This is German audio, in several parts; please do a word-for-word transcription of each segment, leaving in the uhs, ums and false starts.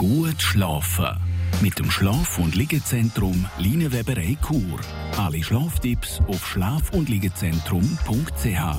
Gut schlafen. Mit dem Schlaf- und Liegezentrum Linienweberei Chur. Alle Schlaftipps auf schlaf- und liegezentrum punkt c h.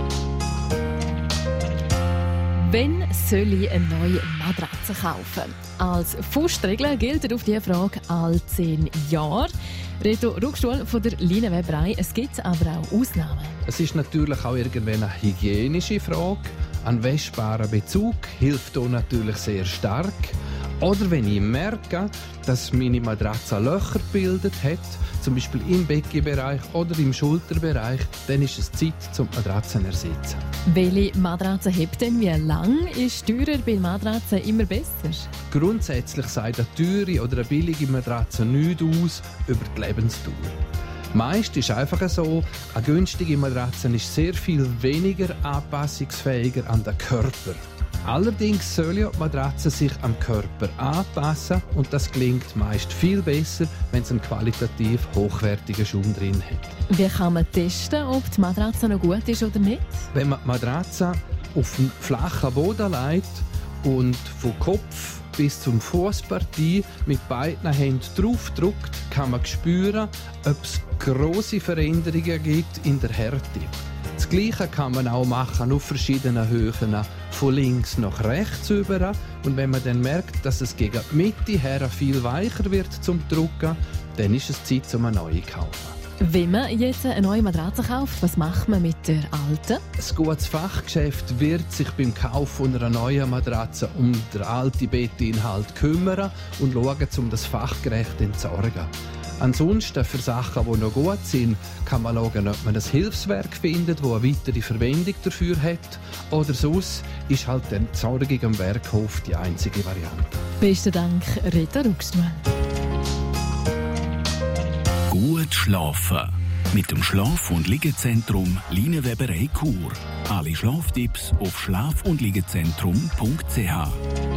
Wann soll ich eine neue Matratze kaufen? Als Faustregel gilt auf diese Frage alle zehn Jahre. Reto Ruckstuhl von der Linienweberei. Es gibt aber auch Ausnahmen. Es ist natürlich auch irgendwann eine hygienische Frage. Ein waschbarer Bezug hilft hier natürlich sehr stark. Oder wenn ich merke, dass meine Matratze Löcher gebildet hat, zum Beispiel im Beckenbereich oder im Schulterbereich, dann ist es Zeit, zum Matratzen zu ersetzen. Welche Matratze hebt denn wie lang? Ist teurer bei Matratzen immer besser? Grundsätzlich sagt eine teure oder eine billige Matratze nichts aus über die Lebensdauer. Meist ist einfach so, eine günstige Matratze ist sehr viel weniger anpassungsfähiger an den Körper. Allerdings soll ja die Matratze sich am Körper anpassen und das gelingt meist viel besser, wenn es einen qualitativ hochwertigen Schaum drin hat. Wie kann man testen, ob die Matratze noch gut ist oder nicht? Wenn man die Matratze auf einen flachen Boden legt und vom Kopf bis zum Fußpartie mit beiden Händen draufdrückt, kann man spüren, ob es grosse Veränderungen gibt in der Härte. Das Gleiche kann man auch machen auf verschiedenen Höhen, von links nach rechts über. Und wenn man dann merkt, dass es gegen die Mitte her viel weicher wird zum Drücken, dann ist es Zeit, um eine neue zu kaufen. Wenn man jetzt eine neue Matratze kauft, was macht man mit der alten? Ein gutes Fachgeschäft wird sich beim Kauf einer neuen Matratze um den alten Bettinhalt kümmern und schauen, um das fachgerecht zu entsorgen. Ansonsten, für Sachen, die noch gut sind, kann man schauen, ob man ein Hilfswerk findet, das eine weitere Verwendung dafür hat. Oder sonst ist halt die Entsorgung am Werkhof die einzige Variante. Besten Dank, Rita Ruckstuhl. Gut schlafen. Mit dem Schlaf- und Liegezentrum Linienweberei Chur. Alle Schlaftipps auf schlaf- und liegezentrum punkt c h.